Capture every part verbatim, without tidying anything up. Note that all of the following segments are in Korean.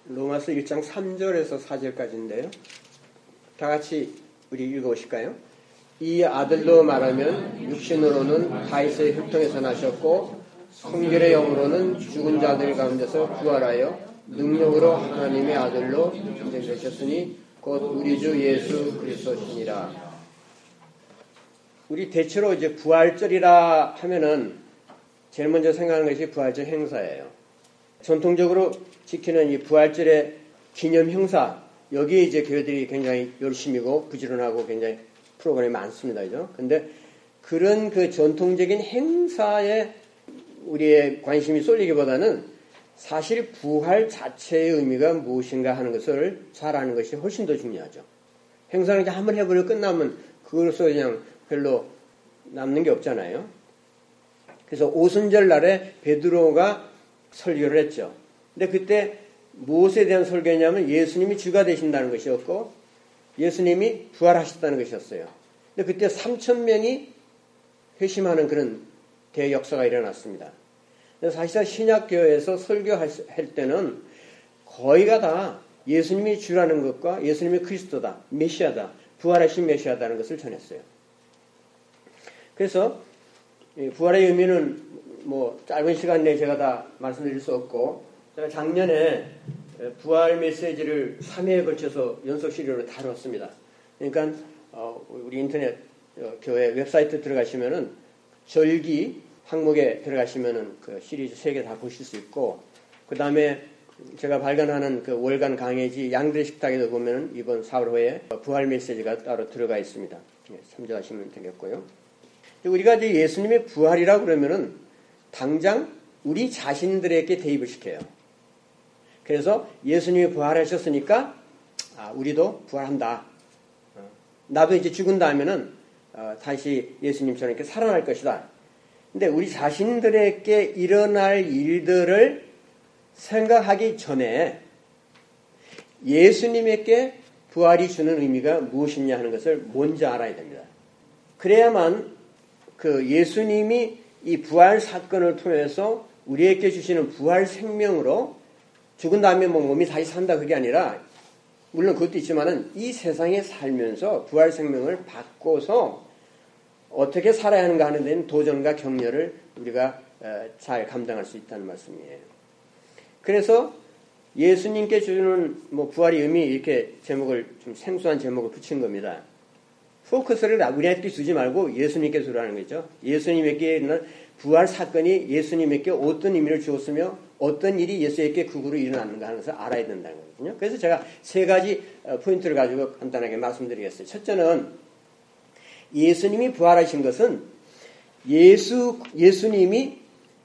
로마서 일 장 삼 절에서 사 절까지인데요. 다 같이 우리 읽어보실까요? 이 아들로 말하면 육신으로는 다윗의 혈통에서 나셨고 성결의 영으로는 죽은 자들 가운데서 부활하여 능력으로 하나님의 아들로 인정되셨으니 곧 우리 주 예수 그리스도시니라. 우리 대체로 이제 부활절이라 하면은 제일 먼저 생각하는 것이 부활절 행사예요. 전통적으로 지키는 이 부활절의 기념 행사, 여기에 이제 교회들이 굉장히 열심이고 부지런하고 굉장히 프로그램이 많습니다. 그죠? 근데 그런 그 전통적인 행사에 우리의 관심이 쏠리기보다는 사실 부활 자체의 의미가 무엇인가 하는 것을 잘 아는 것이 훨씬 더 중요하죠. 행사를 이제 한번 해버리고 끝나면 그걸로서 그냥 별로 남는 게 없잖아요. 그래서 오순절 날에 베드로가 설교를 했죠. 근데 그때 무엇에 대한 설교냐면 예수님이 주가 되신다는 것이었고 예수님이 부활하셨다는 것이었어요. 근데 그때 삼천 명이 회심하는 그런 대역사가 일어났습니다. 사실상 신약교회에서 설교할 때는 거의가 다 예수님이 주라는 것과 예수님이 그리스도다, 메시아다, 부활하신 메시아다는 것을 전했어요. 그래서 부활의 의미는 뭐 짧은 시간 내에 제가 다 말씀드릴 수 없고 제가 작년에 부활 메시지를 삼 회에 걸쳐서 연속 시리즈로 다뤘습니다. 그러니까 우리 인터넷 교회 웹사이트 들어가시면은 절기 항목에 들어가시면은 그 시리즈 세 개 다 보실 수 있고, 그 다음에 제가 발간하는 그 월간 강해지 양들의 식탁에도 보면은 이번 사월 호에 부활 메시지가 따로 들어가 있습니다. 참조하시면 되겠고요. 우리가 이제 예수님의 부활이라고 그러면은 당장 우리 자신들에게 대입을 시켜요. 그래서 예수님이 부활하셨으니까 아, 우리도 부활한다. 나도 이제 죽은다 하면은 어, 다시 예수님처럼 이렇게 살아날 것이다. 근데 우리 자신들에게 일어날 일들을 생각하기 전에 예수님에게 부활이 주는 의미가 무엇이냐 하는 것을 먼저 알아야 됩니다. 그래야만 그 예수님이 이 부활 사건을 통해서 우리에게 주시는 부활 생명으로 죽은 다음에 뭐 몸이 다시 산다 그게 아니라 물론 그것도 있지만은 이 세상에 살면서 부활 생명을 받고서 어떻게 살아야 하는가 하는 데는 도전과 격려를 우리가 잘 감당할 수 있다는 말씀이에요. 그래서 예수님께 주는 뭐 부활의 의미 이렇게 제목을 좀 생소한 제목을 붙인 겁니다. 포커스를 우리에게 주지 말고 예수님께 주라는 거죠. 예수님에게 있는 부활 사건이 예수님에게 어떤 의미를 주었으며 어떤 일이 예수에게 그 후로 일어났는가 하는 것을 알아야 된다는 거거든요. 그래서 제가 세 가지 포인트를 가지고 간단하게 말씀드리겠어요. 첫째는 예수님이 부활하신 것은 예수, 예수님이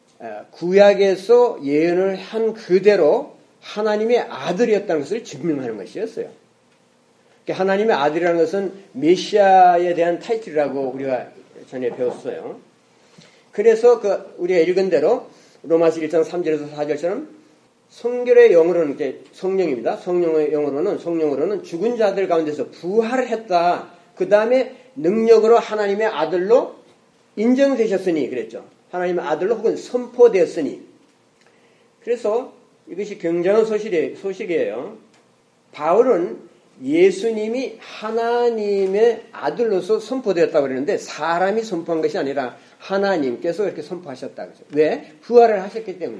구약에서 예언을 한 그대로 하나님의 아들이었다는 것을 증명하는 것이었어요. 하나님의 아들이라는 것은 메시아에 대한 타이틀이라고 우리가 전에 배웠어요. 그래서 그 우리가 읽은 대로 로마서 일 장 삼 절에서 사 절처럼 성결의 영으로는 이제 성령입니다. 성령의 영으로는 성령으로는 죽은 자들 가운데서 부활을 했다. 그 다음에 능력으로 하나님의 아들로 인정되셨으니 그랬죠. 하나님의 아들로 혹은 선포되었으니. 그래서 이것이 굉장한 소식이에요. 바울은 예수님이 하나님의 아들로서 선포되었다고 그러는데 사람이 선포한 것이 아니라 하나님께서 이렇게 선포하셨다고 했어요. 왜? 부활을 하셨기 때문에.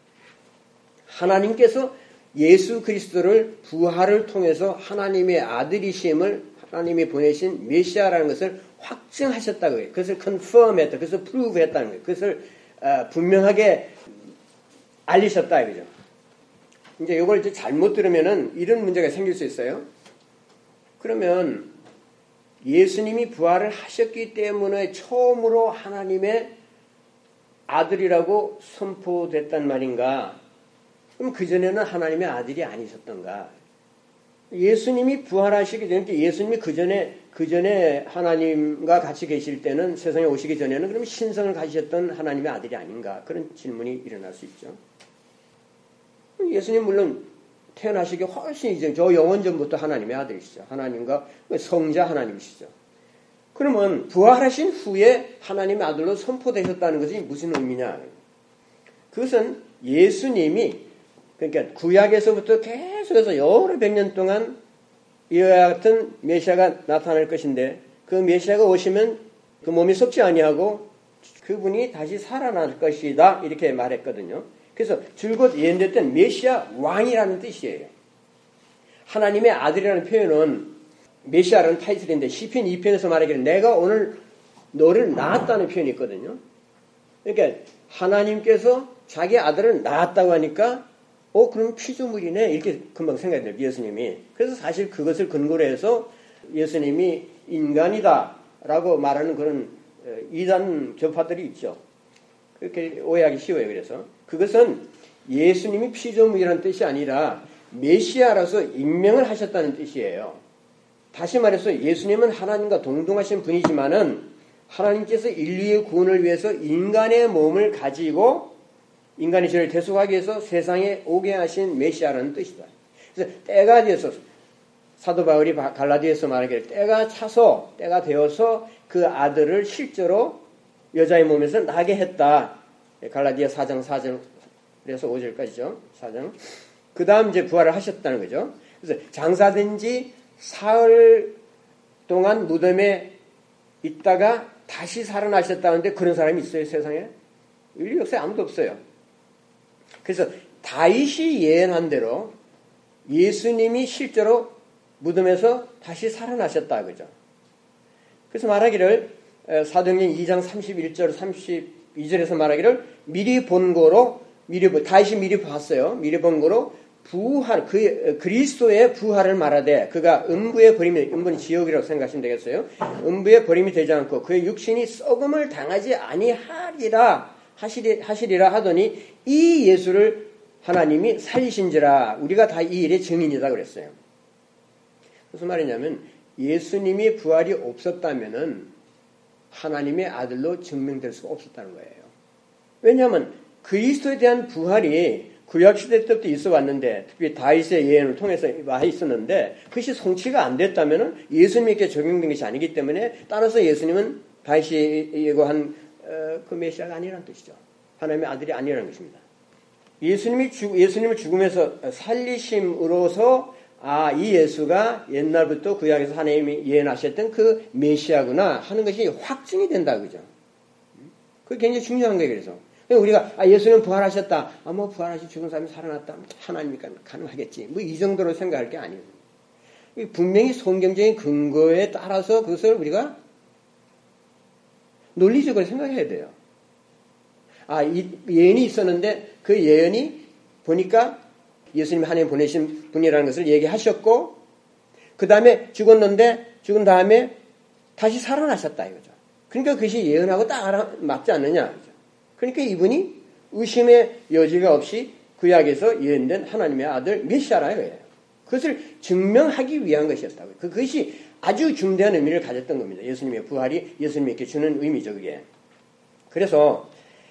하나님께서 예수 그리스도를 부활을 통해서 하나님의 아들이심을 하나님이 보내신 메시아라는 것을 확증하셨다고 해요. 그것을 confirm 했다. 그것을 prove 했다는 거예요. 그것을 어, 분명하게 알리셨다 이거죠. 이제 이걸 이제 잘못 들으면은 이런 문제가 생길 수 있어요. 그러면 예수님이 부활을 하셨기 때문에 처음으로 하나님의 아들이라고 선포됐단 말인가? 그럼 그전에는 하나님의 아들이 아니셨던가? 예수님이 부활하시기 전에, 예수님이 그전에, 그전에 하나님과 같이 계실 때는 세상에 오시기 전에는 그럼 신성을 가지셨던 하나님의 아들이 아닌가? 그런 질문이 일어날 수 있죠. 예수님 물론 태어나시기 훨씬 이전, 저 영원 전부터 하나님의 아들이시죠. 하나님과 성자 하나님이시죠. 그러면 부활하신 후에 하나님의 아들로 선포되셨다는 것이 무슨 의미냐? 그것은 예수님이 그러니까 구약에서부터 계속해서 여러 백 년 동안 이와 같은 메시아가 나타날 것인데 그 메시아가 오시면 그 몸이 썩지 아니하고 그분이 다시 살아날 것이다 이렇게 말했거든요. 그래서 줄곧 예언됐던 메시아 왕이라는 뜻이에요. 하나님의 아들이라는 표현은 메시아라는 타이틀인데 시편 이 편에서 말하기를 내가 오늘 너를 낳았다는 표현이 있거든요. 그러니까 하나님께서 자기 아들을 낳았다고 하니까 어 그럼 피조물이네 이렇게 금방 생각이 돼요. 예수님이. 그래서 사실 그것을 근거로 해서 예수님이 인간이다라고 말하는 그런 이단 교파들이 있죠. 그렇게 오해하기 쉬워요. 그래서 그것은 예수님이 피조물이라는 뜻이 아니라 메시아라서 임명을 하셨다는 뜻이에요. 다시 말해서 예수님은 하나님과 동등하신 분이지만은 하나님께서 인류의 구원을 위해서 인간의 몸을 가지고 인간의 죄를 대속하기 위해서 세상에 오게 하신 메시아라는 뜻이다. 그래서 때가 되어서 사도 바울이 갈라디아에서 말하기를 때가 차서 때가 되어서 그 아들을 실제로 여자의 몸에서 나게 했다. 갈라디아 사 장 사 절에서 오 절까지죠. 사 장. 그 다음 이제 부활을 하셨다는 거죠. 그래서 장사된 지 사흘 동안 무덤에 있다가 다시 살아나셨다는데 그런 사람이 있어요, 세상에? 인류 역사에 아무도 없어요. 그래서 다윗이 예언한 대로 예수님이 실제로 무덤에서 다시 살아나셨다, 그죠? 그래서 말하기를 사도행전 이 장 삼십일 절, 삼십이 절에서 말하기를 미리 본 거로 미리 다윗이 미리 봤어요. 미리 본 거로 부활, 그, 그리스도의 부활을 말하되 그가 음부에 버림이, 음부는 지옥이라고 생각하시면 되겠어요. 음부에 버림이 되지 않고 그의 육신이 썩음을 당하지 아니하리라 하시리, 하시리라 하더니 이 예수를 하나님이 살리신지라 우리가 다 이 일의 증인이다 그랬어요. 무슨 말이냐면 예수님이 부활이 없었다면은 하나님의 아들로 증명될 수가 없었다는 거예요. 왜냐하면 그리스도에 대한 부활이 구약시대 때부터 있어 왔는데 특히 다윗의 예언을 통해서 와 있었는데 그것이 성취가 안 됐다면 예수님에게 적용된 것이 아니기 때문에 따라서 예수님은 다윗이 예고한 그 메시아가 아니라는 뜻이죠. 하나님의 아들이 아니라는 것입니다. 예수님이 죽, 예수님을 죽음에서 살리심으로서 아, 이 예수가 옛날부터 구약에서 하나님이 예언하셨던 그 메시아구나 하는 것이 확증이 된다 그죠? 그게 굉장히 중요한 거예요. 그래서 우리가 아, 예수님 부활하셨다. 아, 뭐 부활하시 죽은 사람이 살아났다. 하나님이니까 가능하겠지. 뭐 이 정도로 생각할 게 아니에요. 분명히 성경적인 근거에 따라서 그것을 우리가 논리적으로 생각해야 돼요. 아, 이 예언이 있었는데 그 예언이 보니까 예수님이 하나님 보내신 분이라는 것을 얘기하셨고 그 다음에 죽었는데 죽은 다음에 다시 살아나셨다 이거죠. 그러니까 그것이 예언하고 딱 맞지 않느냐. 그죠? 그러니까 이분이 의심의 여지가 없이 구약에서 예언된 하나님의 아들 메시아라 이거예요. 그것을 증명하기 위한 것이었다고요. 그것이 아주 중대한 의미를 가졌던 겁니다. 예수님의 부활이 예수님에게 주는 의미죠. 그게. 그래서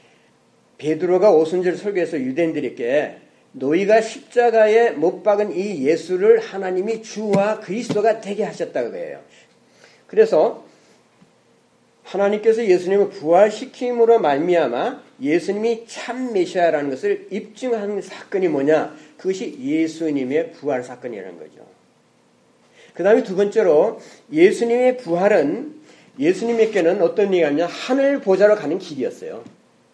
베드로가 오순절 설교에서 유대인들에게 너희가 십자가에 못 박은 이 예수를 하나님이 주와 그리스도가 되게 하셨다고 해요. 그래서 하나님께서 예수님을 부활시킴으로 말미암아 예수님이 참 메시아라는 것을 입증하는 사건이 뭐냐? 그것이 예수님의 부활 사건이라는 거죠. 그 다음에 두 번째로 예수님의 부활은 예수님에게는 어떤 얘기냐면 하늘 보좌로 가는 길이었어요.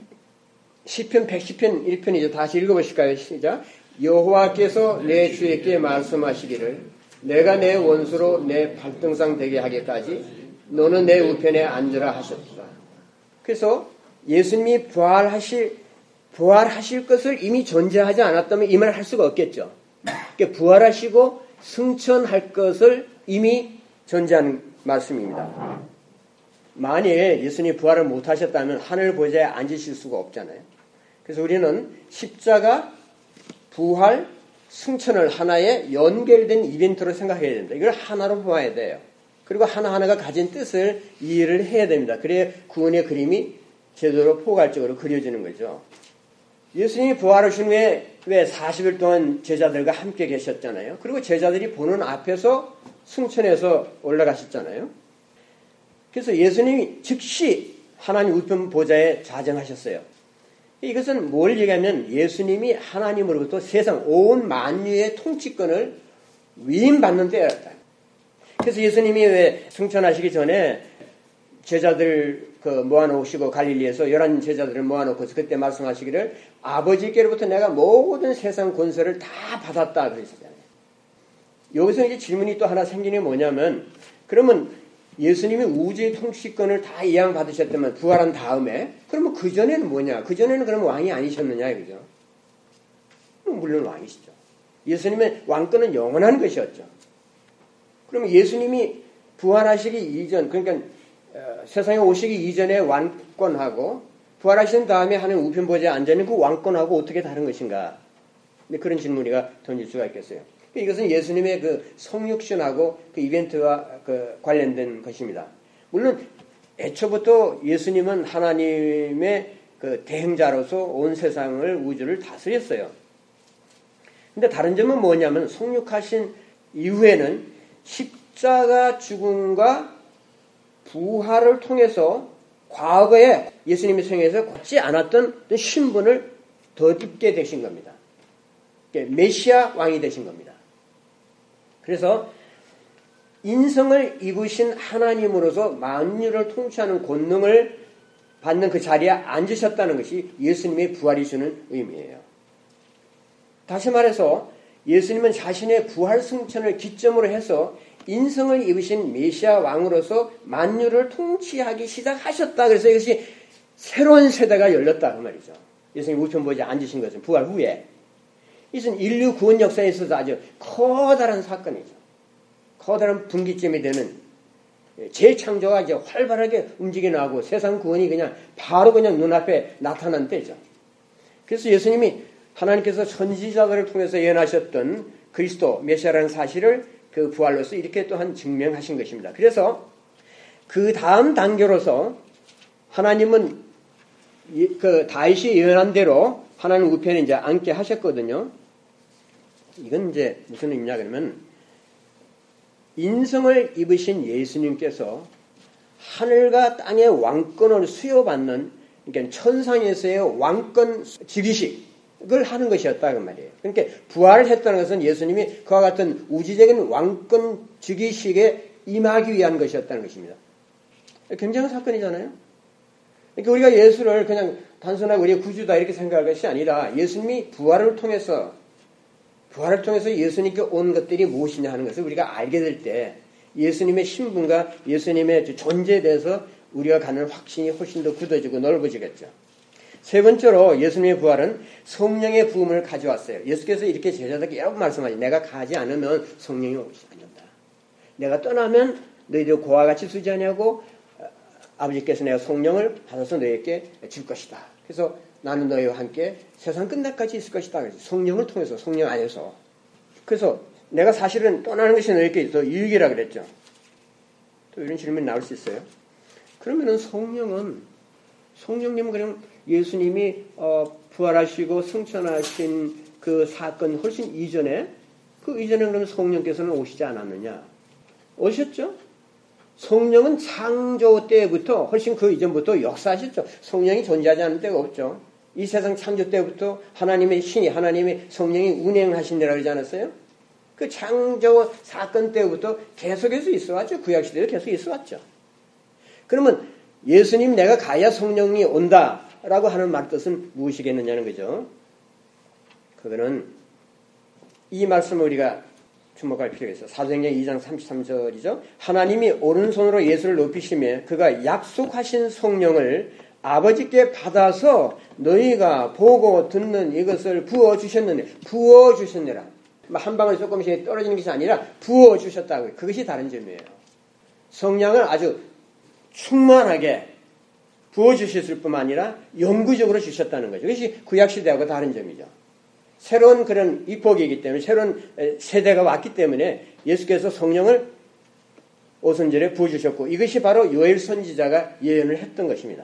시편 백십 편 일 편이죠. 다시 읽어보실까요? 시작. 여호와께서 내 주에게 말씀하시기를 내가 내 원수로 내 발등상 되게 하기까지 너는 내 우편에 앉으라 하셨다. 그래서 예수님이 부활하실 부활하실 것을 이미 존재하지 않았다면 이 말을 할 수가 없겠죠. 그러니까 부활하시고 승천할 것을 이미 존재하는 말씀입니다. 만일 예수님이 부활을 못하셨다면 하늘 보좌에 앉으실 수가 없잖아요. 그래서 우리는 십자가, 부활, 승천을 하나의 연결된 이벤트로 생각해야 된다. 이걸 하나로 보아야 돼요. 그리고 하나하나가 가진 뜻을 이해를 해야 됩니다. 그래야 구원의 그림이 제대로 포괄적으로 그려지는 거죠. 예수님이 부활하신 후에 왜 사십 일 동안 제자들과 함께 계셨잖아요. 그리고 제자들이 보는 앞에서 승천해서 올라가셨잖아요. 그래서 예수님이 즉시 하나님 우편 보좌에 자정하셨어요. 이것은 뭘 얘기하면 예수님이 하나님으로부터 세상 온 만유의 통치권을 위임받는 때였다. 그래서 예수님이 왜 승천하시기 전에 제자들 그 모아놓으시고 갈릴리에서 열한 제자들을 모아놓고서 그때 말씀하시기를 아버지께로부터 내가 모든 세상 권세를 다 받았다 그러셨잖아요. 여기서 이제 질문이 또 하나 생기는 게 뭐냐면 그러면 예수님이 우주의 통치권을 다 이양 받으셨다면 부활한 다음에 그러면 그 전에는 뭐냐? 그 전에는 그러면 왕이 아니셨느냐 이거죠. 물론 왕이시죠. 예수님의 왕권은 영원한 것이었죠. 그러면 예수님이 부활하시기 이전 그러니까 어, 세상에 오시기 이전에 왕권하고 부활하신 다음에 하는 우편보좌에 앉아있는 그 왕권하고 어떻게 다른 것인가? 근데 그런 질문이가 던질 수가 있겠어요. 이것은 예수님의 그 성육신하고 그 이벤트와 그 관련된 것입니다. 물론 애초부터 예수님은 하나님의 그 대행자로서 온 세상을 우주를 다스렸어요. 근데 다른 점은 뭐냐면 성육하신 이후에는 십자가 죽음과 부활을 통해서 과거에 예수님의 생애에서 갖지 않았던 신분을 덧입게 되신 겁니다. 메시아 왕이 되신 겁니다. 그래서 인성을 입으신 하나님으로서 만유를 통치하는 권능을 받는 그 자리에 앉으셨다는 것이 예수님의 부활이 주는 의미예요. 다시 말해서 예수님은 자신의 부활 승천을 기점으로 해서 인성을 입으신 메시아 왕으로서 만유를 통치하기 시작하셨다. 그래서 이것이 새로운 세대가 열렸다 그 말이죠. 예수님 우편보좌에 앉으신 것은 부활 후에. 이것은 인류 구원 역사에 있어서 아주 커다란 사건이죠. 커다란 분기점이 되는 재창조가 이제 활발하게 움직여 나가고 세상 구원이 그냥 바로 그냥 눈앞에 나타난 때죠. 그래서 예수님이 하나님께서 선지자들을 통해서 예언하셨던 그리스도 메시아라는 사실을 그 부활로서 이렇게 또한 증명하신 것입니다. 그래서 그 다음 단계로서 하나님은 그 다윗이 예언한 대로 하나님 우편에 이제 앉게 하셨거든요. 이건 이제 무슨 의미냐 그러면 인성을 입으신 예수님께서 하늘과 땅의 왕권을 수여받는 그러니까 천상에서의 왕권 즉위식을 하는 것이었다 그 말이에요. 그러니까 부활을 했다는 것은 예수님이 그와 같은 우주적인 왕권 즉위식에 임하기 위한 것이었다는 것입니다. 굉장한 사건이잖아요. 그러니까 우리가 예수를 그냥 단순하게 우리의 구주다 이렇게 생각할 것이 아니라 예수님이 부활을 통해서 부활을 통해서 예수님께 온 것들이 무엇이냐 하는 것을 우리가 알게 될 때 예수님의 신분과 예수님의 존재에 대해서 우리가 갖는 확신이 훨씬 더 굳어지고 넓어지겠죠. 세 번째로 예수님의 부활은 성령의 부음을 가져왔어요. 예수께서 이렇게 제자들에게 여러 번 말씀하죠. 내가 가지 않으면 성령이 오지 않는다. 내가 떠나면 너희들 고와 같이 쓰지 않냐고 아버지께서 내가 성령을 받아서 너희에게 줄 것이다. 그래서 나는 너희와 함께 세상 끝날까지 있을 것이다. 성령을 통해서 성령 안에서. 그래서 내가 사실은 떠나는 것이 너희에게 더 유익이라 그랬죠. 또 이런 질문이 나올 수 있어요. 그러면은 성령은 성령님은 그냥 예수님이 어, 부활하시고 승천하신 그 사건 훨씬 이전에 그 이전에 그러면 성령께서는 오시지 않았느냐? 오셨죠? 성령은 창조 때부터 훨씬 그 이전부터 역사하셨죠. 성령이 존재하지 않은 때가 없죠. 이 세상 창조 때부터 하나님의 신이 하나님의 성령이 운행하신다고 그러지 않았어요? 그 창조 사건 때부터 계속해서 있어왔죠. 구약시대에 계속 있어왔죠. 그러면 예수님 내가 가야 성령이 온다라고 하는 말 뜻은 무엇이겠느냐는 거죠. 그거는 이 말씀을 우리가 주목할 필요가 있어요. 사도행전 이 장 삼십삼 절이죠. 하나님이 오른손으로 예수를 높이시며 그가 약속하신 성령을 아버지께 받아서 너희가 보고 듣는 이것을 부어주셨느냐. 부어주셨느라. 한 방울 조금씩 떨어지는 것이 아니라 부어주셨다고요. 그것이 다른 점이에요. 성령을 아주 충만하게 부어주셨을 뿐만 아니라 영구적으로 주셨다는 거죠. 그것이 구약시대하고 다른 점이죠. 새로운 그런 입복이기 때문에 새로운 세대가 왔기 때문에 예수께서 성령을 오순절에 부어주셨고 이것이 바로 요엘 선지자가 예언을 했던 것입니다.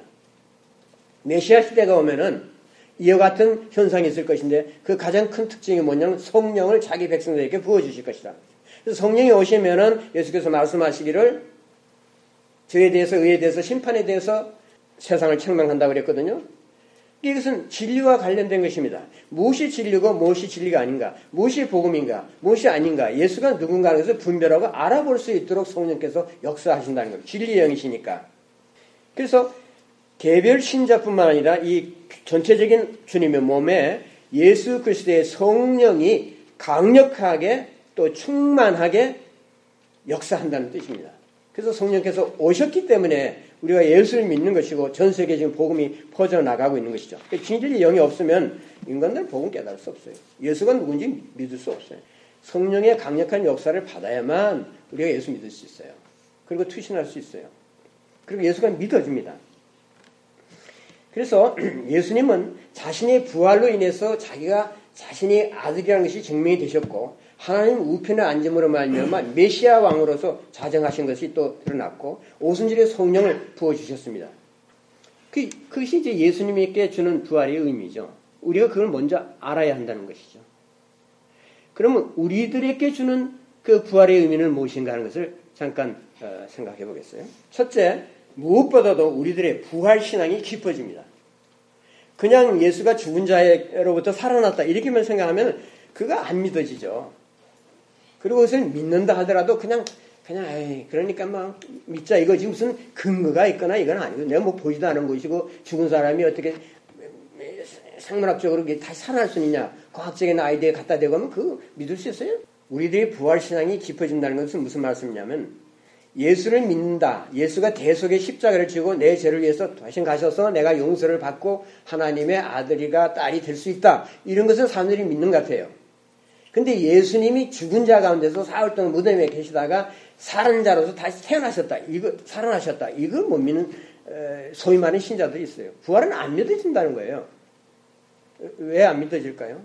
메시아 시대가 오면은 이와 같은 현상이 있을 것인데 그 가장 큰 특징이 뭐냐면 성령을 자기 백성들에게 부어주실 것이다. 그래서 성령이 오시면은 예수께서 말씀하시기를 죄에 대해서 의에 대해서 심판에 대해서 세상을 책망한다고 그랬거든요. 이것은 진리와 관련된 것입니다. 무엇이 진리고 무엇이 진리가 아닌가, 무엇이 복음인가, 무엇이 아닌가, 예수가 누군가 하는 것을 분별하고 알아볼 수 있도록 성령께서 역사하신다는 겁니다. 진리의 영이시니까. 그래서 개별 신자뿐만 아니라 이 전체적인 주님의 몸에 예수 그리스도의 성령이 강력하게 또 충만하게 역사한다는 뜻입니다. 그래서 성령께서 오셨기 때문에 우리가 예수를 믿는 것이고 전 세계에 지금 복음이 퍼져나가고 있는 것이죠. 진리의 영이 없으면 인간들은 복음 깨달을 수 없어요. 예수가 누군지 믿을 수 없어요. 성령의 강력한 역사를 받아야만 우리가 예수 믿을 수 있어요. 그리고 투신할 수 있어요. 그리고 예수가 믿어집니다. 그래서 예수님은 자신의 부활로 인해서 자기가 자신이 아들이라는 것이 증명이 되셨고 하나님 우편에 앉음으로 말미암아 메시아 왕으로서 자정하신 것이 또 드러났고 오순절에 성령을 부어주셨습니다. 그, 그것이 이제 예수님께 주는 부활의 의미죠. 우리가 그걸 먼저 알아야 한다는 것이죠. 그러면 우리들에게 주는 그 부활의 의미는 무엇인가 하는 것을 잠깐 어, 생각해 보겠어요. 첫째, 무엇보다도 우리들의 부활 신앙이 깊어집니다. 그냥 예수가 죽은 자로부터 살아났다 이렇게만 생각하면 그거 안 믿어지죠. 그리고 그것을 믿는다 하더라도 그냥 그냥 에이, 그러니까 막 믿자 이거지 무슨 근거가 있거나 이건 아니고 내가 뭐 보지도 않은 것이고 죽은 사람이 어떻게 생물학적으로 다시 살아날 수 있냐 과학적인 아이디어에 갖다 대고 하면 그거 믿을 수 있어요? 우리들의 부활 신앙이 깊어진다는 것은 무슨 말씀이냐면 예수를 믿는다. 예수가 대속의 십자가를 지고 내 죄를 위해서 대신 가셔서 내가 용서를 받고 하나님의 아들이가 딸이 될 수 있다. 이런 것을 사람들이 믿는 것 같아요. 근데 예수님이 죽은 자 가운데서 사흘 동안 무덤에 계시다가 살은 자로서 다시 태어나셨다. 이거 살아나셨다. 이걸 못 믿는 소위 말하는 신자들이 있어요. 부활은 안 믿어진다는 거예요. 왜 안 믿어질까요?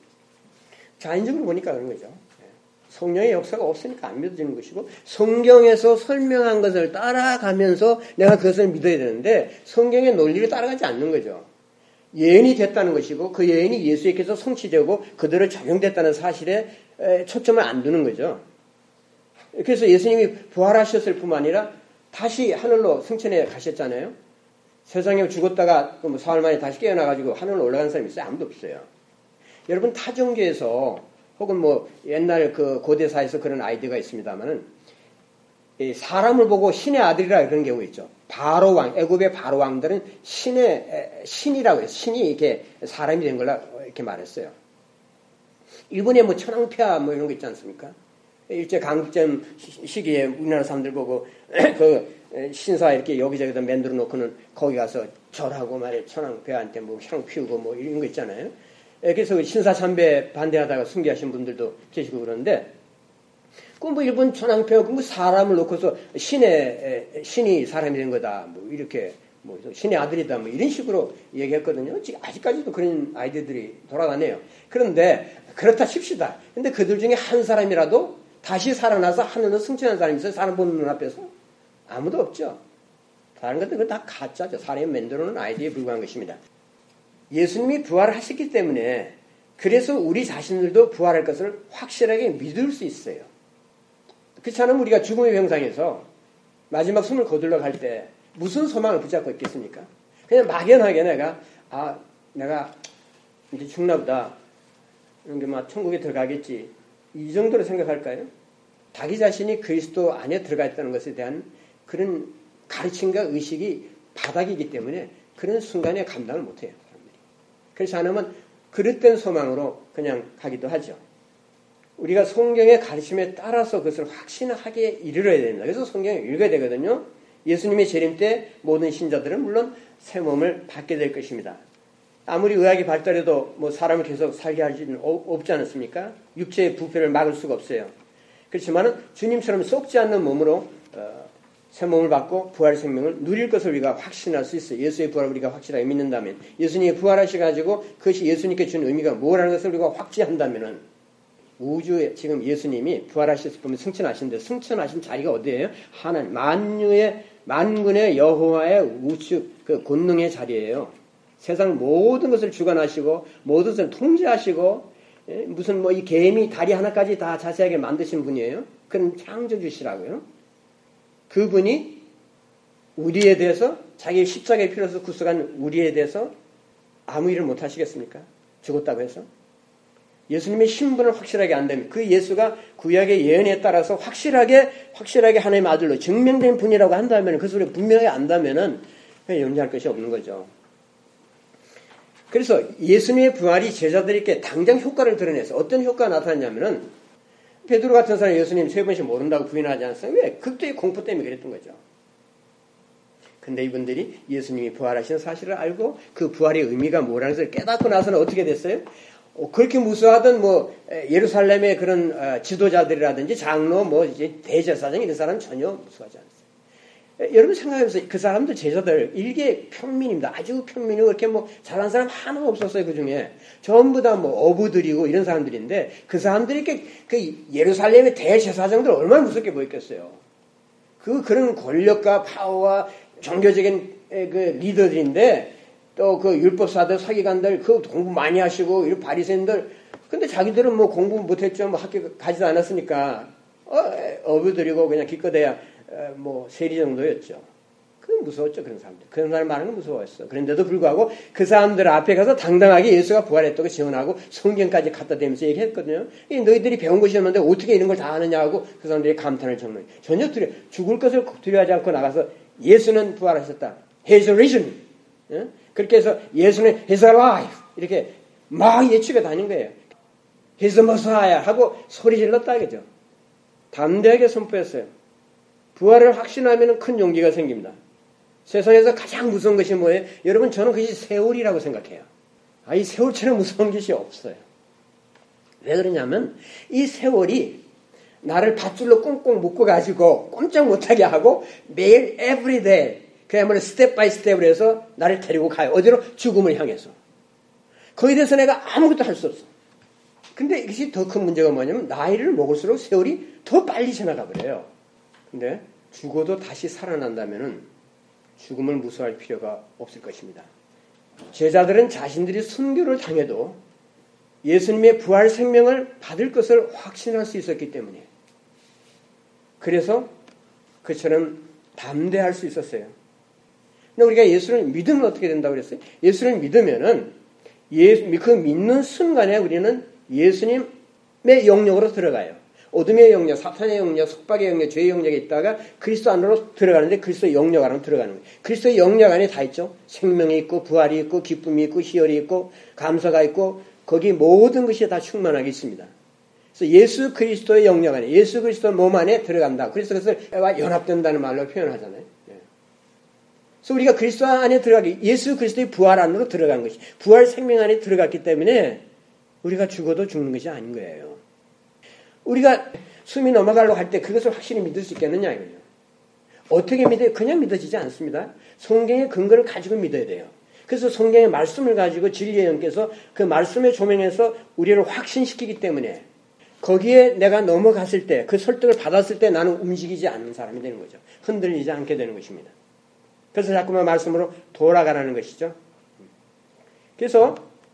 자연적으로 보니까 그런 거죠. 성령의 역사가 없으니까 안 믿어지는 것이고 성경에서 설명한 것을 따라가면서 내가 그것을 믿어야 되는데 성경의 논리를 따라가지 않는 거죠. 예언이 됐다는 것이고 그 예언이 예수께서 성취되고 그대로 적용됐다는 사실에 초점을 안 두는 거죠. 그래서 예수님이 부활하셨을 뿐만 아니라 다시 하늘로 승천해 가셨잖아요. 세상에 죽었다가 뭐 사흘 만에 다시 깨어나가지고 하늘로 올라간 사람이 있어요? 아무도 없어요. 여러분 타종교에서 혹은 뭐 옛날 그 고대사에서 그런 아이디어가 있습니다만은 사람을 보고 신의 아들이라 그런 경우 있죠. 바로 왕, 애굽의 바로 왕들은 신의 신이라고 해요. 신이 이렇게 사람이 된 걸로 이렇게 말했어요. 일본에 뭐 천황폐하 뭐 이런 거 있지 않습니까? 일제 강점기 시기에 우리나라 사람들 보고 그 신사 이렇게 여기저기다 만들어 놓고는 거기 가서 절하고 말이에요. 천황폐하한테 뭐 향 피우고 뭐 이런 거 있잖아요. 그래서 신사 참배 반대하다가 순교하신 분들도 계시고 그러는데, 그 뭐 일본 천황폐하고 뭐 사람을 놓고서 신의 신이 사람이 된 거다, 뭐 이렇게 뭐 신의 아들이다, 뭐 이런 식으로 얘기했거든요. 지금 아직까지도 그런 아이디어들이 돌아가네요. 그런데 그렇다 칩시다. 근데 그들 중에 한 사람이라도 다시 살아나서 하늘로 승천한 사람이 있어요. 사람 보는 눈앞에서 아무도 없죠. 다른 것들은 다 가짜죠. 사람이 만들어놓은 아이디어에 불과한 것입니다. 예수님이 부활하셨기 때문에 그래서 우리 자신들도 부활할 것을 확실하게 믿을 수 있어요. 그렇지 않으면 우리가 죽음의 병상에서 마지막 숨을 거둘러 갈 때 무슨 소망을 붙잡고 있겠습니까? 그냥 막연하게 내가 아 내가 이제 죽나 보다, 이런 게 막 천국에 들어가겠지, 이 정도로 생각할까요? 자기 자신이 그리스도 안에 들어가 있다는 것에 대한 그런 가르침과 의식이 바닥이기 때문에 그런 순간에 감당을 못해요. 그렇지 않으면 그릇된 소망으로 그냥 가기도 하죠. 우리가 성경의 가르침에 따라서 그것을 확신하게 이르러야 됩니다. 그래서 성경을 읽어야 되거든요. 예수님의 재림 때 모든 신자들은 물론 새 몸을 받게 될 것입니다. 아무리 의학이 발달해도 뭐 사람을 계속 살게 할 수는 없지 않습니까? 육체의 부패를 막을 수가 없어요. 그렇지만은 주님처럼 썩지 않는 몸으로 어, 새 몸을 받고 부활 생명을 누릴 것을 우리가 확신할 수 있어요. 예수의 부활을 우리가 확실하게 믿는다면, 예수님이 부활하셔가지고 그것이 예수님께 준 의미가 뭐라는 것을 우리가 확신한다면은, 우주에 지금 예수님이 부활하셨을 거면 승천하신데 승천하신 자리가 어디예요? 하나님 만유의 만군의 여호와의 우측 그 권능의 자리예요. 세상 모든 것을 주관하시고 모든 것을 통제하시고, 예? 무슨 뭐 이 개미 다리 하나까지 다 자세하게 만드신 분이에요. 그런 창조주시라고요. 그분이 우리에 대해서 자기의 십자가의 피로서 구속한 우리에 대해서 아무 일을 못 하시겠습니까? 죽었다고 해서. 예수님의 신분을 확실하게 안다면 그 예수가 구약의 예언에 따라서 확실하게 확실하게 하나님의 아들로 증명된 분이라고 한다면 그 소리 분명히 안다면은 염려할 것이 없는 거죠. 그래서 예수님의 부활이 제자들에게 당장 효과를 드러내서 어떤 효과가 나타났냐면은 베드로 같은 사람이 예수님 세 번씩 모른다고 부인하지 않았어요. 왜? 극도의 공포 때문에 그랬던 거죠. 근데 이분들이 예수님이 부활하시는 사실을 알고 그 부활의 의미가 뭐라는 것을 깨닫고 나서는 어떻게 됐어요? 그렇게 무수하던 뭐 예루살렘의 그런 지도자들이라든지 장로 뭐 이제 대제사장 이런 사람은 전혀 무수하지 않았어요. 여러분 생각해보세요. 그 사람들 제자들 일개 평민입니다. 아주 평민이고 그렇게 뭐 잘한 사람 하나도 없었어요. 그 중에 전부 다 뭐 어부들이고 이런 사람들인데 그 사람들이 이렇게 그 예루살렘의 대제사장들 얼마나 무섭게 보였겠어요. 그 그런 권력과 파워와 종교적인 그 리더들인데. 또 그 율법사들, 사기관들, 그 공부 많이 하시고, 이런 바리새인들. 근데 자기들은 뭐 공부 못했죠. 뭐 학교 가지도 않았으니까. 어, 어부들이고 그냥 기껏해야 어, 뭐 세리 정도였죠. 그 무서웠죠. 그런 사람들. 그런 사람 많은 건 무서웠어. 그런데도 불구하고 그 사람들 앞에 가서 당당하게 예수가 부활했다고 지원하고 성경까지 갖다 대면서 얘기했거든요. 너희들이 배운 것이 없는데 어떻게 이런 걸 다 아느냐 하고 그 사람들이 감탄을 적는 거예요. 전혀 두려, 죽을 것을 두려워하지 않고 나가서 예수는 부활하셨다. He's risen. 예? 그렇게 해서 예수는 He's alive 이렇게 막 예측해 다닌 거예요. He's the Messiah 하고 소리 질렀다 이거죠. 담대하게 선포했어요. 부활을 확신하면 큰 용기가 생깁니다. 세상에서 가장 무서운 것이 뭐예요? 여러분 저는 그것이 세월이라고 생각해요. 아, 이 세월처럼 무서운 것이 없어요. 왜 그러냐면 이 세월이 나를 밧줄로 꽁꽁 묶어가지고 꼼짝 못하게 하고 매일 everyday 그야말로 스텝 바이 스텝으로 해서 나를 데리고 가요. 어디로? 죽음을 향해서. 거기에 대해서 내가 아무것도 할 수 없어. 근데 이것이 더 큰 문제가 뭐냐면 나이를 먹을수록 세월이 더 빨리 지나가 버려요. 근데 죽어도 다시 살아난다면은 죽음을 무서워할 필요가 없을 것입니다. 제자들은 자신들이 순교를 당해도 예수님의 부활 생명을 받을 것을 확신할 수 있었기 때문에 그래서 그처럼 담대할 수 있었어요. 근데 우리가 예수를 믿으면 어떻게 된다고 그랬어요? 예수를 믿으면은 예수, 그 믿는 순간에 우리는 예수님의 영역으로 들어가요. 어둠의 영역, 사탄의 영역, 속박의 영역, 죄의 영역에 있다가 그리스도 안으로 들어가는데 그리스도의 영역 안으로 들어가는 거예요. 그리스도의 영역 안에 다 있죠. 생명이 있고 부활이 있고 기쁨이 있고 희열이 있고 감사가 있고 거기 모든 것이 다 충만하게 있습니다. 그래서 예수 그리스도의 영역 안에 예수 그리스도 몸 안에 들어간다. 그래서 그것을 연합된다는 말로 표현하잖아요. 그래서 우리가 그리스도 안에 들어가기, 예수 그리스도의 부활 안으로 들어간 것이, 부활 생명 안에 들어갔기 때문에 우리가 죽어도 죽는 것이 아닌 거예요. 우리가 숨이 넘어가려고 할 때 그것을 확실히 믿을 수 있겠느냐 이거죠. 어떻게 믿어요? 그냥 믿어지지 않습니다. 성경의 근거를 가지고 믿어야 돼요. 그래서 성경의 말씀을 가지고 진리의 영께서 그 말씀의 조명에서 우리를 확신시키기 때문에 거기에 내가 넘어갔을 때, 그 설득을 받았을 때 나는 움직이지 않는 사람이 되는 거죠. 흔들리지 않게 되는 것입니다. 그래서 자꾸만 말씀으로 돌아가라는 것이죠. 그래서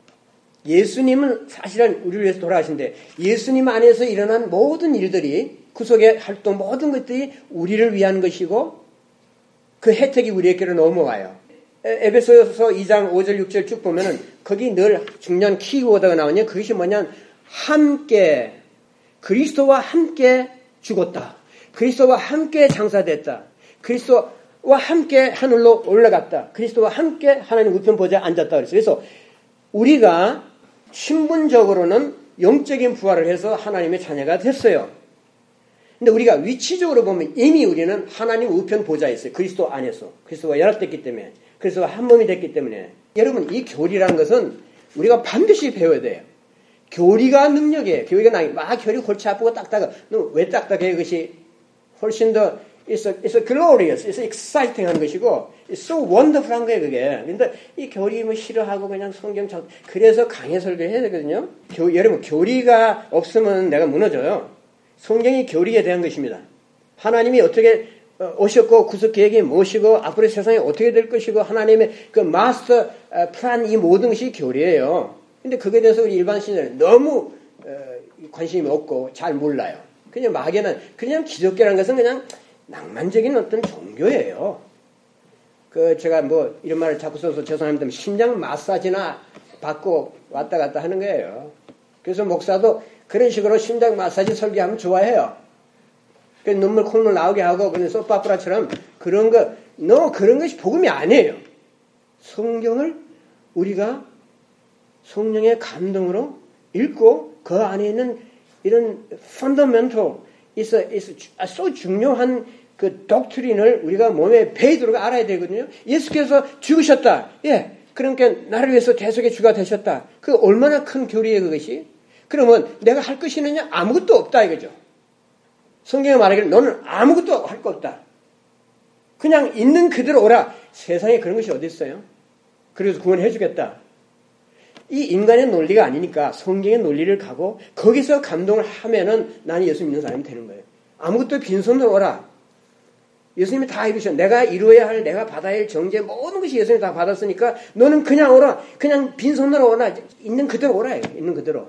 예수님은 사실은 우리를 위해서 돌아가신데 예수님 안에서 일어난 모든 일들이 구속의 활동 모든 것들이 우리를 위한 것이고 그 혜택이 우리에게로 넘어와요. 에베소서 이 장 오 절 육 절 쭉 보면은 거기 늘 중요한 키워드가 나오냐. 그것이 뭐냐. 함께 그리스도와 함께 죽었다. 그리스도와 함께 장사됐다. 그리스도와 함께 하늘로 올라갔다. 그리스도와 함께 하나님 우편 보좌에 앉았다. 그랬어요. 그래서 우리가 신분적으로는 영적인 부활을 해서 하나님의 자녀가 됐어요. 근데 우리가 위치적으로 보면 이미 우리는 하나님 우편 보좌에 있어요. 그리스도 안에서. 그리스도와 연합됐기 때문에. 그리스도와 한 몸이 됐기 때문에. 여러분 이 교리라는 것은 우리가 반드시 배워야 돼요. 교리가 능력이에요. 교리가 나, 막 교리 골치 아프고 딱딱해. 너 왜 딱딱해? 그것이 훨씬 더 It's a, it's a glorious, it's exciting 한 것이고, it's so wonderful 한 거예요, 그게. 근데 이 교리 뭐 싫어하고 그냥 성경 전, 그래서 강해 설교 해야 되거든요. 교, 여러분, 교리가 없으면 내가 무너져요. 성경이 교리에 대한 것입니다. 하나님이 어떻게 오셨고, 구속 계획이 무엇이고, 앞으로 세상이 어떻게 될 것이고, 하나님의 그 마스터 플랜 이 모든 것이 교리예요. 근데 그거에 대해서 우리 일반 신자는 너무 관심이 없고 잘 몰라요. 그냥 막연한, 그냥 기독교라는 것은 그냥 낭만적인 어떤 종교예요. 그 제가 뭐 이런 말을 자꾸 써서 죄송합니다. 심장 마사지나 받고 왔다 갔다 하는 거예요. 그래서 목사도 그런 식으로 심장 마사지 설교하면 좋아해요. 그 눈물 콧물 나오게 하고 그런 소파프라처럼 그런 거, 너 그런 것이 복음이 아니에요. 성경을 우리가 성령의 감동으로 읽고 그 안에 있는 이런 fundamental, is a, is a so 중요한 그 독트린을 우리가 몸에 배이도록 알아야 되거든요. 예수께서 죽으셨다. 예. 그러니까 나를 위해서 대속의 주가 되셨다. 그 얼마나 큰 교리예요, 그것이? 그러면 내가 할 것이 있느냐? 아무것도 없다 이거죠. 성경에 말하기를 너는 아무것도 할 거 없다. 그냥 있는 그대로 오라. 세상에 그런 것이 어디 있어요? 그래서 구원해 주겠다. 이 인간의 논리가 아니니까 성경의 논리를 가고 거기서 감동을 하면은 나는 예수 믿는 사람이 되는 거예요. 아무것도 빈손으로 오라. 예수님이 다 이루셨어. 내가 이루어야 할, 내가 받아야 할 정죄 모든 것이 예수님이 다 받았으니까 너는 그냥 오라. 그냥 빈손으로 오라. 있는 그대로 오라. 있는 그대로.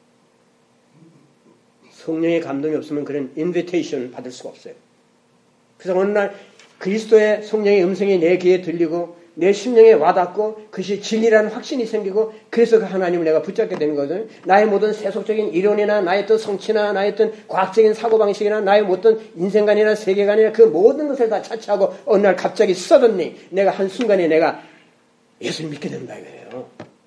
성령의 감동이 없으면 그런 인비테이션 받을 수가 없어요. 그래서 어느 날 그리스도의 성령의 음성이 내 귀에 들리고 내 심령에 와닿고 그것이 진리라는 확신이 생기고 그래서 그 하나님을 내가 붙잡게 되는 거거든요. 나의 모든 세속적인 이론이나 나의 어떤 성취나 나의 어떤 과학적인 사고방식이나 나의 어떤 인생관이나 세계관이나 그 모든 것을 다 차치하고 어느 날 갑자기 suddenly 내가 한순간에 내가 예수를 믿게 된다 이거예요.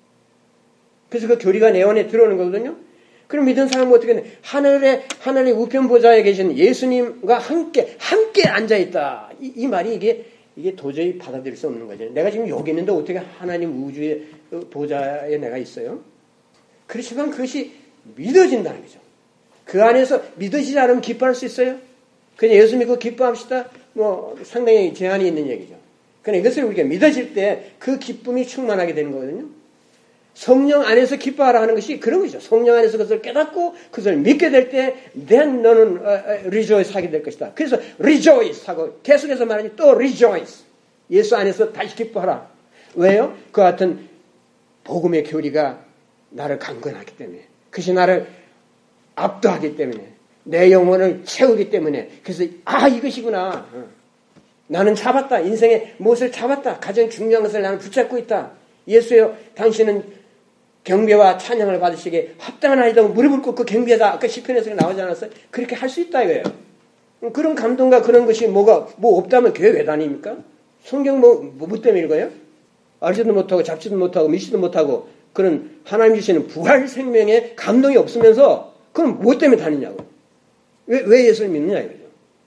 그래서 그 교리가 내 안에 들어오는 거거든요. 그럼 믿은 사람은 어떻게 돼? 하늘에, 하늘의 우편 보좌에 계신 예수님과 함께, 함께 앉아있다. 이, 이 말이 이게, 이게 도저히 받아들일 수 없는 거죠. 내가 지금 여기 있는데 어떻게 하나님 우주의 보좌에 내가 있어요? 그렇지만 그것이 믿어진다는 거죠. 그 안에서 믿어지지 않으면 기뻐할 수 있어요? 그냥 예수 믿고 기뻐합시다? 뭐, 상당히 제한이 있는 얘기죠. 그러니까 이것을 우리가 믿어질 때 그 기쁨이 충만하게 되는 거거든요. 성령 안에서 기뻐하라 하는 것이 그런 거죠. 성령 안에서 그것을 깨닫고 그것을 믿게 될 때 then 너는 rejoice 하게 될 것이다. 그래서 rejoice 하고 계속해서 말하니 또 rejoice. 예수 안에서 다시 기뻐하라. 왜요? 그 같은 복음의 교리가 나를 강건하기 때문에 그것이 나를 압도하기 때문에 내 영혼을 채우기 때문에 그래서 아 이것이구나. 나는 잡았다. 인생의 무엇을 잡았다. 가장 중요한 것을 나는 붙잡고 있다. 예수여 당신은 경배와 찬양을 받으시기에 합당한 아이다고 무릎을 꿇고 경배하다. 아까 시편에서 나오지 않았어요? 그렇게 할 수 있다 이거예요. 그런 감동과 그런 것이 뭐가 뭐 없다면 교회 왜 다닙니까? 성경 뭐, 뭐 때문에 읽어요? 알지도 못하고 잡지도 못하고 믿지도 못하고 그런 하나님 주시는 부활 생명에 감동이 없으면서 그럼 뭐 때문에 다니냐고. 왜, 왜 예수를 믿느냐 이거죠.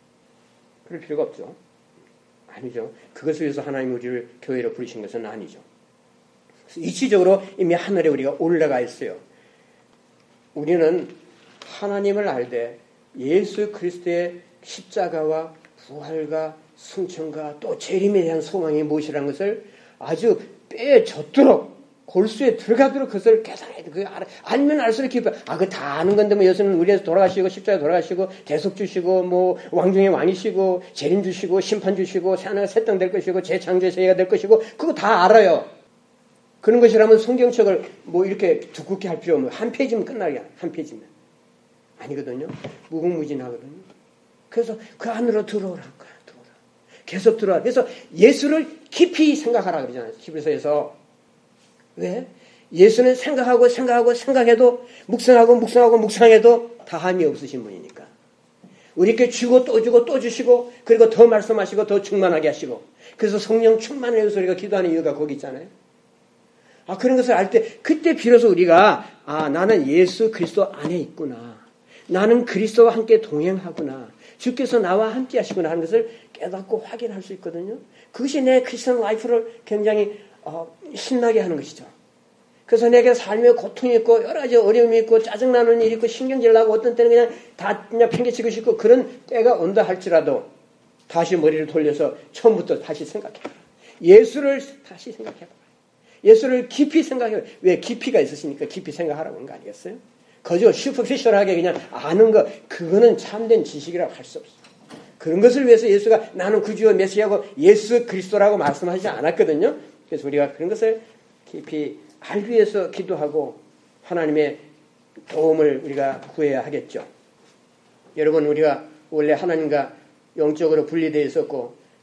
그럴 필요가 없죠. 아니죠. 그것을 위해서 하나님 우리를 교회로 부르신 것은 아니죠. 이치적으로 이미 하늘에 우리가 올라가 있어요. 우리는 하나님을 알되 예수 그리스도의 십자가와 부활과 승천과 또 재림에 대한 소망이 무엇이라는 것을 아주 빼젖도록 골수에 들어가도록 그것을 계산해야 돼. 그 알면 알수록 기뻐. 아, 그거 다 아는 건데 뭐 예수는 우리에서 돌아가시고 십자가에 돌아가시고 대속 주시고 뭐 왕중의 왕이시고 재림 주시고 심판 주시고 새하늘과 새 땅 될 것이고 재창조의 세계가 될 것이고 그거 다 알아요. 그런 것이라면 성경책을 뭐 이렇게 두껍게 할 필요 없는 한 페이지면 끝나게 한 페이지면 아니거든요. 무궁무진하거든요. 그래서 그 안으로 들어오라 거야. 들어오라. 계속 들어와. 그래서 예수를 깊이 생각하라 그러잖아요. 히브리서에서 왜? 예수는 생각하고 생각하고 생각해도 묵상하고 묵상하고 묵상해도 다함이 없으신 분이니까. 우리께 주고 또 주고 또 주시고 그리고 더 말씀하시고 더 충만하게 하시고 그래서 성령 충만을 위해서 우리가 기도하는 이유가 거기 있잖아요. 아, 그런 것을 알 때, 그때 비로소 우리가, 아, 나는 예수 그리스도 안에 있구나. 나는 그리스도와 함께 동행하구나. 주께서 나와 함께 하시구나 하는 것을 깨닫고 확인할 수 있거든요. 그것이 내 크리스천 라이프를 굉장히, 어, 신나게 하는 것이죠. 그래서 내게 삶에 고통이 있고, 여러 가지 어려움이 있고, 짜증나는 일이 있고, 신경질 나고, 어떤 때는 그냥 다 그냥 팽개치고 싶고, 그런 때가 온다 할지라도, 다시 머리를 돌려서 처음부터 다시 생각해봐. 예수를 다시 생각해봐. 예수를 깊이 생각해요. 왜 깊이가 있으시니까 깊이 생각하라고 하는 거 아니겠어요? 그저 슈퍼피셜하게 그냥 아는 거 그거는 참된 지식이라고 할 수 없어요. 그런 것을 위해서 예수가 나는 구주와 메시아고 예수 그리스도라고 말씀하지 않았거든요. 그래서 우리가 그런 것을 깊이 알기 위해서 기도하고 하나님의 도움을 우리가 구해야 하겠죠. 여러분 우리가 원래 하나님과 영적으로 분리되어 있었고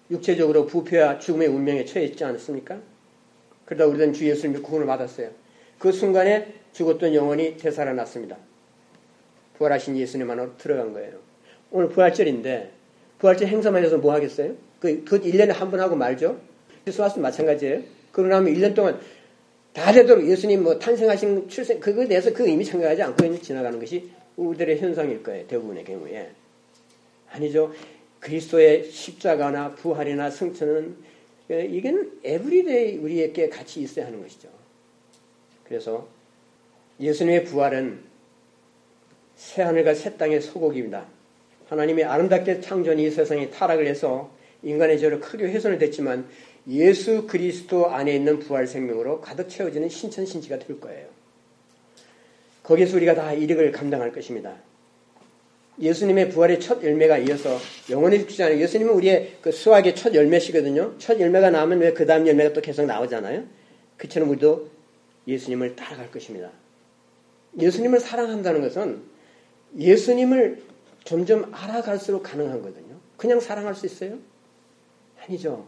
육체적으로 부패와 죽음의 운명에 처해 있지 않습니까? 그러다 우리는 주 예수를 믿고 구원을 받았어요. 그 순간에 죽었던 영혼이 되살아났습니다. 부활하신 예수님 안으로 들어간 거예요. 오늘 부활절인데 부활절 행사만 해서 뭐 하겠어요? 그, 그 일 년에 한 번 하고 말죠. 크리스마스도 마찬가지예요. 그러고 나면 일 년 동안 다 되도록 예수님 뭐 탄생하신 출생 그거에 대해서 그 의미 생각하지 않고 지나가는 것이 우리들의 현상일 거예요. 대부분의 경우에. 아니죠. 그리스도의 십자가나 부활이나 승천은 이건 에브리데이 우리에게 같이 있어야 하는 것이죠. 그래서 예수님의 부활은 새하늘과 새 땅의 소곡입니다. 하나님이 아름답게 창조한 이 세상이 타락을 해서 인간의 죄로 크게 훼손이 됐지만 예수 그리스도 안에 있는 부활 생명으로 가득 채워지는 신천신지가 될 거예요. 거기서 우리가 다 이력을 감당할 것입니다. 예수님의 부활의 첫 열매가 이어서 영원히 죽지 않아요. 예수님은 우리의 그 수학의 첫 열매시거든요. 첫 열매가 나오면 왜 그 다음 열매가 또 계속 나오잖아요. 그처럼 우리도 예수님을 따라갈 것입니다. 예수님을 사랑한다는 것은 예수님을 점점 알아갈수록 가능한 거거든요. 그냥 사랑할 수 있어요? 아니죠.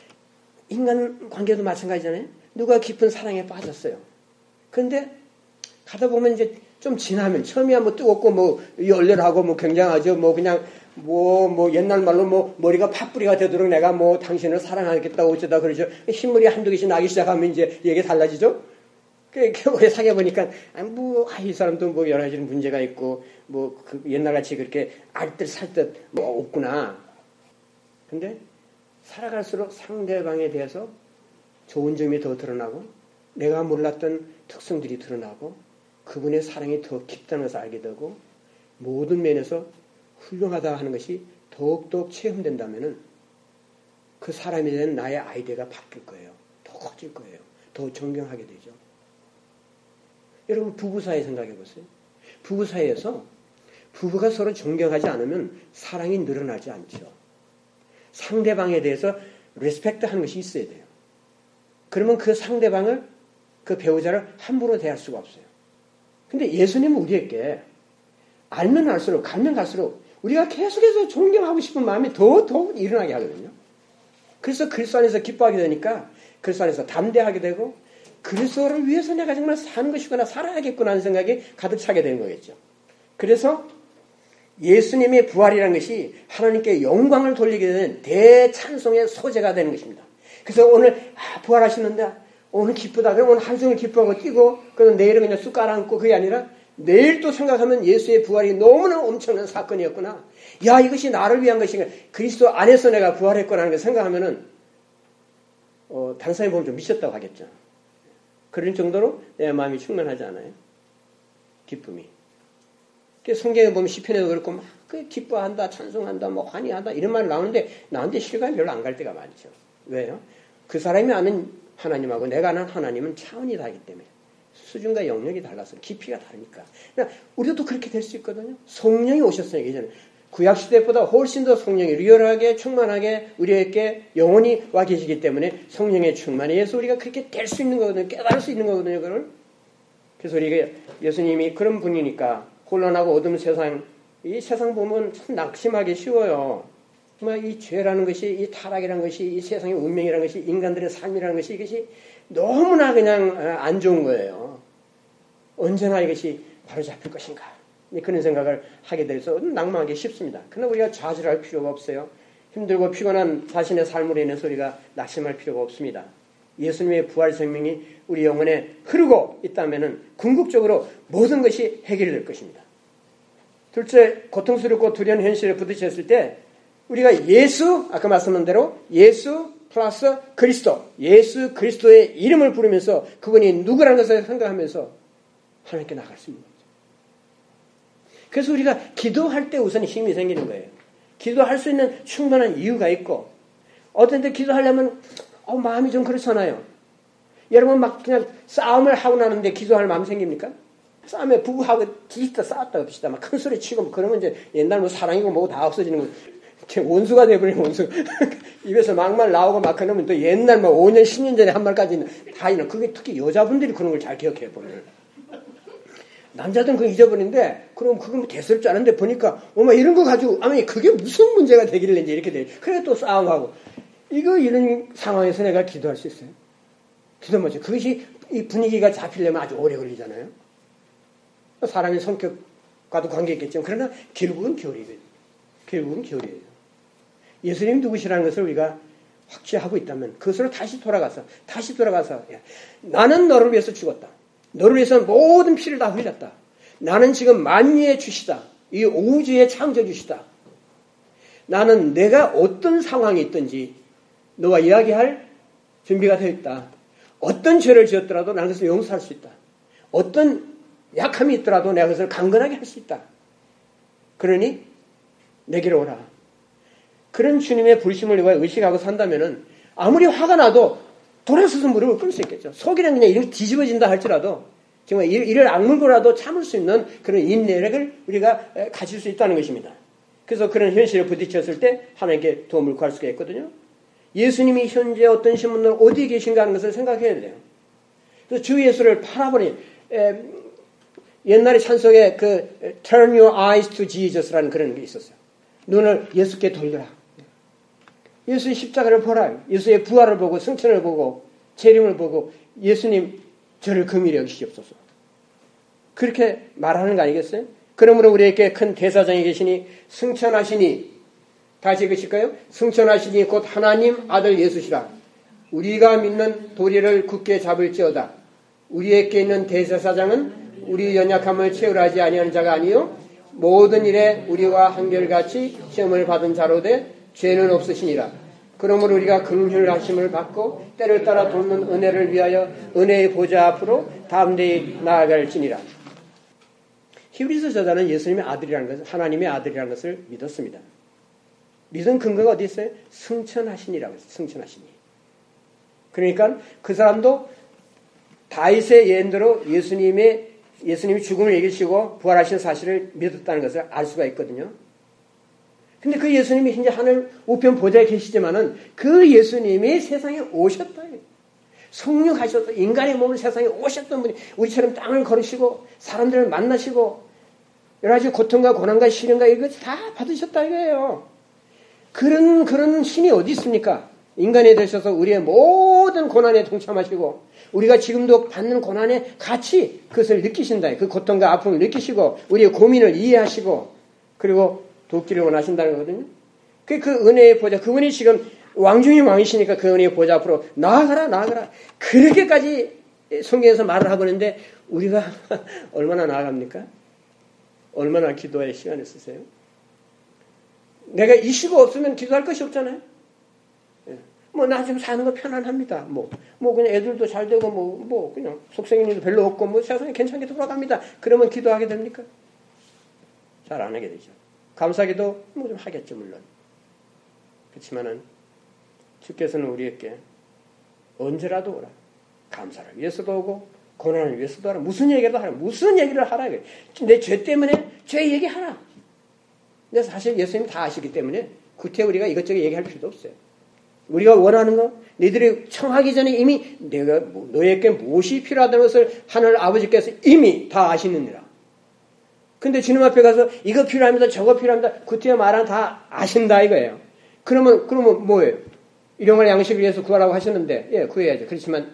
인간 관계도 마찬가지잖아요. 누가 깊은 사랑에 빠졌어요. 그런데 가다 보면 이제 좀 지나면 처음이야 뭐 뜨겁고 뭐 열렬하고 뭐 굉장하죠. 뭐 그냥 뭐 뭐 옛날 말로 뭐 머리가 팥뿌리가 되도록 내가 뭐 당신을 사랑하겠다고 어쩌다 그러죠. 흰물이 한두 개씩 나기 시작하면 이제 얘기 달라지죠. 그 오래 사귀어 보니까 뭐 이 사람도 뭐 여러 가지 문제가 있고 뭐 그 옛날같이 그렇게 알뜰살뜰 뭐 없구나. 근데 살아갈수록 상대방에 대해서 좋은 점이 더 드러나고 내가 몰랐던 특성들이 드러나고 그분의 사랑이 더 깊다는 것을 알게 되고 모든 면에서 훌륭하다 하는 것이 더욱더 체험된다면 그 사람에 대한 나의 아이디어가 바뀔 거예요. 더 커질 거예요. 더 존경하게 되죠. 여러분 부부 사이 생각해 보세요. 부부 사이에서 부부가 서로 존경하지 않으면 사랑이 늘어나지 않죠. 상대방에 대해서 리스펙트 하는 것이 있어야 돼요. 그러면 그 상대방을 그 배우자를 함부로 대할 수가 없어요. 근데 예수님은 우리에게 알면 알수록 가면 갈수록 우리가 계속해서 존경하고 싶은 마음이 더 더 일어나게 하거든요. 그래서 그리스도 안에서 기뻐하게 되니까 그리스도 안에서 담대하게 되고 그리스도를 위해서 내가 정말 사는 것이구나 살아야겠구나 하는 생각이 가득 차게 되는 거겠죠. 그래서 예수님의 부활이라는 것이 하나님께 영광을 돌리게 되는 대찬송의 소재가 되는 것입니다. 그래서 오늘 아, 부활하시는데 오늘 기쁘다. 그럼 오늘 하루 종일 기뻐하고 뛰고 그럼 내일은 그냥 쑥 깔아앉고 그게 아니라 내일 또 생각하면 예수의 부활이 너무나 엄청난 사건이었구나. 야 이것이 나를 위한 것인가. 그리스도 안에서 내가 부활했구나 하는 걸 생각하면은 어, 다른 사람이 보면 좀 미쳤다고 하겠죠. 그런 정도로 내 마음이 충만하지 않아요. 기쁨이. 성경에 보면 시편에도 그렇고 막 기뻐한다, 찬송한다, 뭐 환희한다 이런 말 나오는데 나한테 실감이 별로 안 갈 때가 많죠. 왜요? 그 사람이 아는 하나님하고 내가 아는 하나님은 차원이 다르기 때문에 수준과 영역이 달라서 깊이가 다르니까. 그러니까 우리도 그렇게 될 수 있거든요. 성령이 오셨어요. 예전에 구약시대보다 훨씬 더 성령이 리얼하게 충만하게 우리에게 영원히 와 계시기 때문에 성령의 충만에 의해서 우리가 그렇게 될 수 있는 거거든요. 깨달을 수 있는 거거든요. 그걸. 그래서 우리가 예수님이 그런 분이니까 혼란하고 어두운 세상, 이 세상 보면 참 낙심하기 쉬워요. 정말 이 죄라는 것이, 이 타락이라는 것이, 이 세상의 운명이라는 것이, 인간들의 삶이라는 것이 이것이 너무나 그냥 안 좋은 거예요. 언제나 이것이 바로 잡힐 것인가. 그런 생각을 하게 돼서 낭망하기 쉽습니다. 그러나 우리가 좌절할 필요가 없어요. 힘들고 피곤한 자신의 삶으로 인해서 우리가 낙심할 필요가 없습니다. 예수님의 부활 생명이 우리 영혼에 흐르고 있다면 궁극적으로 모든 것이 해결될 것입니다. 둘째, 고통스럽고 두려운 현실에 부딪혔을 때 우리가 예수, 아까 말씀한 대로 예수 플러스 그리스도, 예수 그리스도의 이름을 부르면서 그분이 누구라는 것을 생각하면서 하나님께 나갈 수 있는 거죠. 그래서 우리가 기도할 때 우선 힘이 생기는 거예요. 기도할 수 있는 충분한 이유가 있고 어떤 때 기도하려면 어, 마음이 좀 그렇잖아요. 여러분 막 그냥 싸움을 하고 나는데 기도할 마음이 생깁니까? 싸움에 부부하고 뒤집다 싸웠다 합시다. 막 큰 소리 치고 뭐 그러면 이제 옛날 뭐 사랑이고 뭐고 다 없어지는 거. 원수가 돼버리는 원수. 입에서 막말 나오고 막 그러면 또 옛날 뭐 오 년, 십 년 전에 한 말까지는 다 있는. 그게 특히 여자분들이 그런 걸 잘 기억해 보면. 남자들은 그거 잊어버리는데 그럼 그건 됐을 줄 아는데 보니까 어머 이런 거 가지고 아니 그게 무슨 문제가 되길래 이제 이렇게 돼. 그래 또 싸움하고. 이거 이런 상황에서 내가 기도할 수 있어요? 기도 못해. 그것이 이 분위기가 잡히려면 아주 오래 걸리잖아요. 사람의 성격과도 관계있겠지만 그러나 결국은 교리예요. 결국은 교리예요. 예수님이 누구시라는 것을 우리가 확신하고 있다면 그것으로 다시 돌아가서 다시 돌아가서 나는 너를 위해서 죽었다. 너를 위해서 모든 피를 다 흘렸다. 나는 지금 만유의 주시다. 이 우주의 창조주시다. 나는 내가 어떤 상황이 있든지 너와 이야기할 준비가 되어 있다. 어떤 죄를 지었더라도 나는 그것을 용서할 수 있다. 어떤 약함이 있더라도 내가 그것을 강건하게 할 수 있다. 그러니 내게로 오라. 그런 주님의 부르심을 우리가 의식하고 산다면은 아무리 화가 나도 돌아서서 무릎을 꿇을 수 있겠죠. 속이랑 그냥 이렇게 뒤집어진다 할지라도 정말 이를 악물고라도 참을 수 있는 그런 인내력을 우리가 가질 수 있다는 것입니다. 그래서 그런 현실에 부딪혔을 때 하나님께 도움을 구할 수가 있거든요. 예수님이 현재 어떤 신분으로 어디에 계신가 하는 것을 생각해야 돼요. 그래서 주 예수를 팔아버린 에, 옛날에 찬송에 그 Turn your eyes to Jesus라는 그런 게 있었어요. 눈을 예수께 돌려라. 예수의 십자가를 보라. 예수의 부활을 보고 승천을 보고 재림을 보고 예수님 저를 긍휼히 여기시옵소서. 그렇게 말하는 거 아니겠어요? 그러므로 우리에게 큰 대사장이 계시니 승천하시니 다시 읽으실까요? 승천하시니 곧 하나님 아들 예수시라. 우리가 믿는 도리를 굳게 잡을지어다. 우리에게 있는 대제사장은 우리 연약함을 채우려 하지 아니하는 자가 아니요 모든 일에 우리와 한결같이 시험을 받은 자로되 죄는 없으시니라. 그러므로 우리가 긍휼 하심을 받고 때를 따라 돕는 은혜를 위하여 은혜의 보좌 앞으로 담대히 나아갈지니라. 히브리서 저자는 예수님의 아들이라는 것을 하나님의 아들이라는 것을 믿었습니다. 믿은 근거가 어디 있어요? 승천하시니라고 했어요. 승천하시니. 그러니까 그 사람도 다윗의 예언대로 예수님의 예수님이 죽음을 이기시고 부활하신 사실을 믿었다는 것을 알 수가 있거든요. 근데 그 예수님이 현재 하늘 우편 보좌에 계시지만은 그 예수님이 세상에 오셨다. 성육하셔서 인간의 몸을 세상에 오셨던 분이 우리처럼 땅을 걸으시고 사람들을 만나시고 여러 가지 고통과 고난과 시련과 이거 다 받으셨다 이거예요. 그런 그런 신이 어디 있습니까? 인간이 되셔서 우리의 모든 고난에 동참하시고 우리가 지금도 받는 고난에 같이 그것을 느끼신다. 그 고통과 아픔을 느끼시고 우리의 고민을 이해하시고 그리고 돕기를 원하신다는 거거든요. 그, 그 은혜의 보좌, 그분이 지금 왕중의 왕이시니까 그 은혜의 보좌 앞으로 나아가라 나아가라 그렇게까지 성경에서 말을 하고 있는데 우리가 얼마나 나아갑니까? 얼마나 기도할 시간을 쓰세요? 내가 이슈가 없으면 기도할 것이 없잖아요. 뭐, 나 지금 사는 거 편안합니다. 뭐, 뭐, 그냥 애들도 잘 되고, 뭐, 뭐, 그냥 속생인 일도 별로 없고, 뭐, 세상에 괜찮게 돌아갑니다. 그러면 기도하게 됩니까? 잘 안 하게 되죠. 감사기도 뭐 좀 하겠죠, 물론. 그렇지만은, 주께서는 우리에게 언제라도 오라. 감사를 위해서도 오고, 고난을 위해서도 하라. 무슨 얘기도 하라. 무슨 얘기를 하라. 내 죄 때문에 죄 얘기하라. 근데 사실 예수님이 다 아시기 때문에, 구태 우리가 이것저것 얘기할 필요도 없어요. 우리가 원하는 거, 너희들이 청하기 전에 이미 내가 너희에게 무엇이 필요하다는 것을 하늘 아버지께서 이미 다 아시느니라. 근데 주님 앞에 가서 이거 필요합니다, 저거 필요합니다, 구태여 말하는 다 아신다 이거예요. 그러면 그러면 뭐예요? 일용할 양식을 위해서 구하라고 하셨는데, 예, 구해야죠. 그렇지만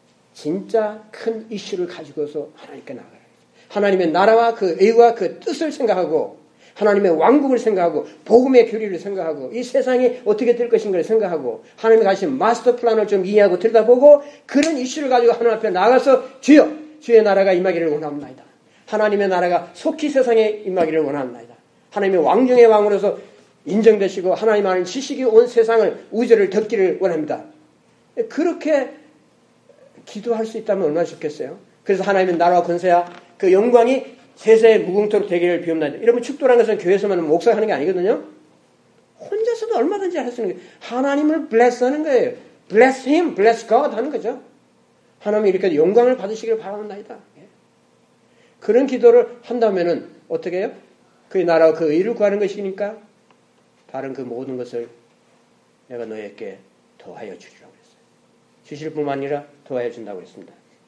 진짜 큰 이슈를 가지고서 하나님께 나가요. 하나님의 나라와 그 의와 그 뜻을 생각하고. 하나님의 왕국을 생각하고 복음의 교리를 생각하고 이 세상이 어떻게 될 것인가를 생각하고 하나님이 가신 마스터 플랜을 좀 이해하고 들여다보고 그런 이슈를 가지고 하나님 앞에 나가서 주여 주의 나라가 임하기를 원합니다. 하나님의 나라가 속히 세상에 임하기를 원합니다. 하나님의 왕중의 왕으로서 인정되시고 하나님 안에 지식이 온 세상을 우주를 덮기를 원합니다. 그렇게 기도할 수 있다면 얼마나 좋겠어요. 그래서 하나님의 나라와 권세와 그 영광이 세세에 무궁토록 되기를 비옵나이다. 여러분 축도라는 것은 교회에서만 목사가 하는 게 아니거든요. 혼자서도 얼마든지 할 수 있는 거예요. 하나님을 bless 하는 거예요. bless him, bless God 하는 거죠. 하나님이 이렇게 영광을 받으시기를 바랍니다. 그런 기도를 한다면은 어떻게 해요? 그의 나라와 그 의를 구하는 것이니까 다른 그 모든 것을 내가 너에게 더하여 주리라고 했어요. 주실 뿐만 아니라 더하여 준다고 했습니다.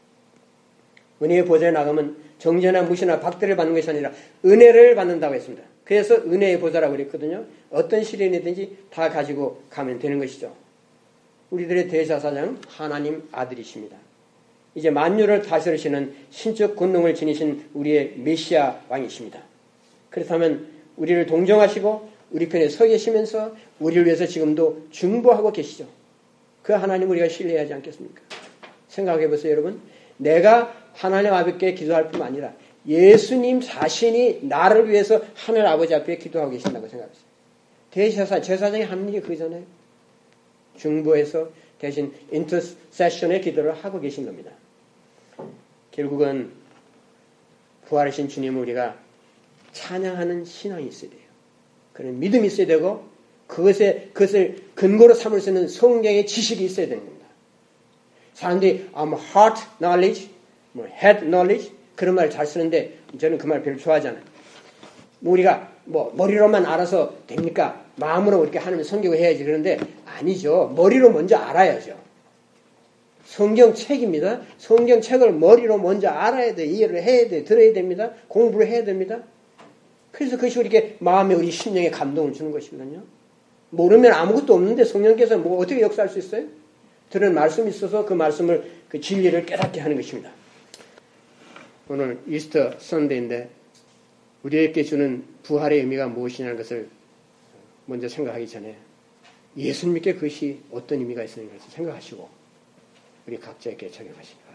은혜의 보좌에 나가면 정죄나 무시나 박대를 받는 것이 아니라 은혜를 받는다고 했습니다. 그래서 은혜의 보좌라고 그랬거든요. 어떤 시련이든지 다 가지고 가면 되는 것이죠. 우리들의 대제사장은 하나님 아들이십니다. 이제 만유를 다스리시는 신적 권능을 지니신 우리의 메시아 왕이십니다. 그렇다면 우리를 동정하시고 우리 편에 서 계시면서 우리를 위해서 지금도 중보하고 계시죠. 그 하나님 우리가 신뢰하지 않겠습니까? 생각해 보세요, 여러분. 내가 하나님 아버지께 기도할 뿐만 아니라 예수님 자신이 나를 위해서 하늘 아버지 앞에 기도하고 계신다고 생각하세요. 대제사장, 제사장이 하는 일이 그거잖아요. 중보해서 대신 인터세션의 기도를 하고 계신 겁니다. 결국은 부활하신 주님을 우리가 찬양하는 신앙이 있어야 돼요. 그런 믿음이 있어야 되고 그것에, 그것을 근거로 삼을 수 있는 성경의 지식이 있어야 되는 겁니다. 사람들이 um, heart knowledge, 뭐 head knowledge 그런 말 잘 쓰는데 저는 그 말 별로 좋아하잖아요. 뭐 우리가 뭐 머리로만 알아서 됩니까? 마음으로 이렇게 하나님 성경을 해야지. 그런데 아니죠. 머리로 먼저 알아야죠. 성경책입니다. 성경책을 머리로 먼저 알아야 돼. 이해를 해야 돼. 들어야 됩니다. 공부를 해야 됩니다. 그래서 그것이 우리에게 마음에 우리 심령에 감동을 주는 것이거든요. 모르면 아무것도 없는데 성령께서 뭐 어떻게 역사할 수 있어요? 들은 말씀이 있어서 그 말씀을 그 진리를 깨닫게 하는 것입니다. 오늘 이스터 선데이인데 우리에게 주는 부활의 의미가 무엇이냐는 것을 먼저 생각하기 전에 예수님께 그것이 어떤 의미가 있는지 생각하시고 우리 각자에게 적용하시기 바랍니다.